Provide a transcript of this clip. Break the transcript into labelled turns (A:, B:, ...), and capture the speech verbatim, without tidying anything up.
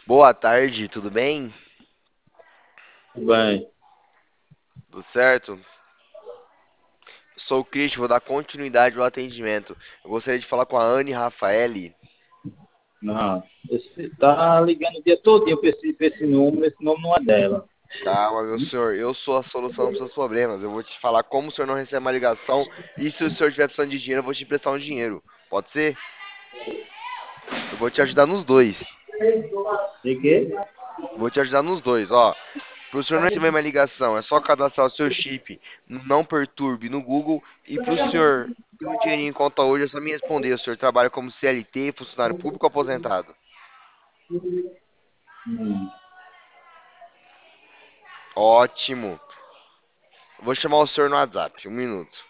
A: Boa tarde, tudo bem?
B: Bem,
A: Tudo certo? Sou o Christian, vou dar continuidade ao atendimento. Eu gostaria de falar com a Anne Rafaeli.
B: não. Esse, tá ligando o dia todo para esse, pra esse número, esse nome não é dela.
A: Calma, meu senhor, eu sou a solução para os seus problemas. Eu vou te falar como o senhor não recebe uma ligação e se o senhor tiver precisando de dinheiro, eu vou te emprestar um dinheiro. Pode ser? Eu vou te ajudar nos dois.
B: De quê?
A: Vou te ajudar nos dois, ó. Para o senhor não receber uma ligação, é só cadastrar o seu chip no Não Perturbe no Google. E para o senhor ter um dinheirinho em conta hoje, é só me responder. O senhor trabalha como C L T, funcionário público ou aposentado?
B: Hum.
A: Ótimo. Vou chamar o senhor no WhatsApp. Um minuto.